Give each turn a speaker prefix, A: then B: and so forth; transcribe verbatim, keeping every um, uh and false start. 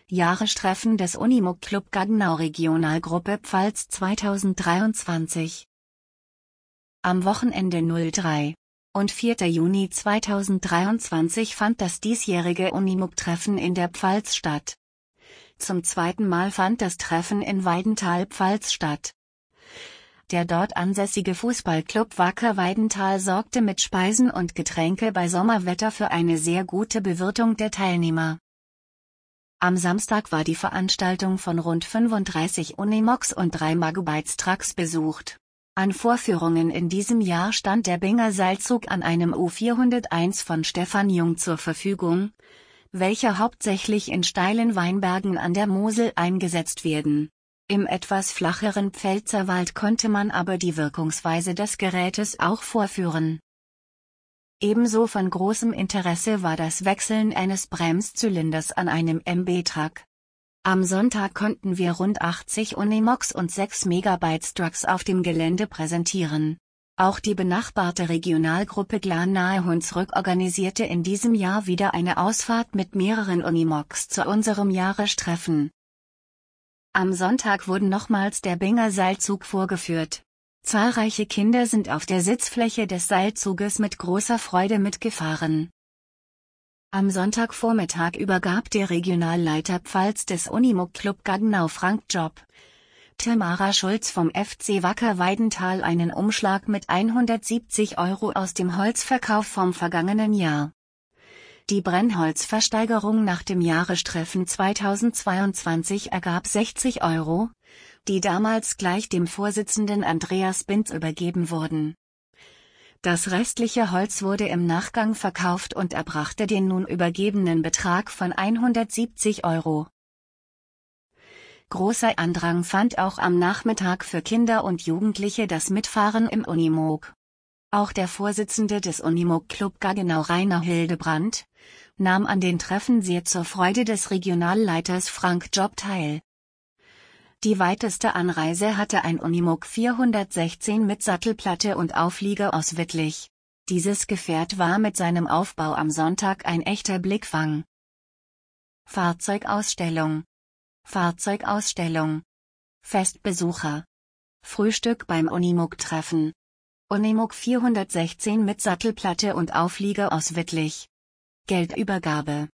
A: Jahrestreffen des Unimog Club Gaggenau Regionalgruppe Pfalz zweitausenddreiundzwanzig. Am Wochenende dritten und vierten Juni zweitausenddreiundzwanzig fand das diesjährige Unimog-Treffen in der Pfalz statt. Zum zweiten Mal fand das Treffen in Weidenthal-Pfalz statt. Der dort ansässige Fußballclub Wacker Weidenthal sorgte mit Speisen und Getränke bei Sommerwetter für eine sehr gute Bewirtung der Teilnehmer. Am Samstag war die Veranstaltung von rund fünfunddreißig Unimogs und drei Megabytes-Trucks besucht. An Vorführungen in diesem Jahr stand der Binger Seilzug an einem U vierhunderteins von Stefan Jung zur Verfügung, welcher hauptsächlich in steilen Weinbergen an der Mosel eingesetzt werden. Im etwas flacheren Pfälzerwald konnte man aber die Wirkungsweise des Gerätes auch vorführen. Ebenso von großem Interesse war das Wechseln eines Bremszylinders an einem M B-Truck. Am Sonntag konnten wir rund achtzig Unimogs und sechs Megabytes-Trucks auf dem Gelände präsentieren. Auch die benachbarte Regionalgruppe Glan nahe Hunsrück organisierte in diesem Jahr wieder eine Ausfahrt mit mehreren Unimogs zu unserem Jahrestreffen. Am Sonntag wurden nochmals der Binger Seilzug vorgeführt. Zahlreiche Kinder sind auf der Sitzfläche des Seilzuges mit großer Freude mitgefahren. Am Sonntagvormittag übergab der Regionalleiter Pfalz des Unimog Club Gaggenau Frank Job Tamara Schulz vom F C Wacker Weidenthal einen Umschlag mit hundertsiebzig Euro aus dem Holzverkauf vom vergangenen Jahr. Die Brennholzversteigerung nach dem Jahrestreffen zweitausendzweiundzwanzig ergab sechzig Euro, die damals gleich dem Vorsitzenden Andreas Binz übergeben wurden. Das restliche Holz wurde im Nachgang verkauft und erbrachte den nun übergebenen Betrag von hundertsiebzig Euro. Großer Andrang fand auch am Nachmittag für Kinder und Jugendliche das Mitfahren im Unimog. Auch der Vorsitzende des Unimog Club Gaggenau Rainer Hildebrandt nahm an den Treffen sehr zur Freude des Regionalleiters Frank Job teil. Die weiteste Anreise hatte ein Unimog vierhundertsechzehn mit Sattelplatte und Auflieger aus Wittlich. Dieses Gefährt war mit seinem Aufbau am Sonntag ein echter Blickfang. Fahrzeugausstellung. Fahrzeugausstellung. Festbesucher. Frühstück beim Unimog-Treffen. Unimog vierhundertsechzehn mit Sattelplatte und Auflieger aus Wittlich. Geldübergabe.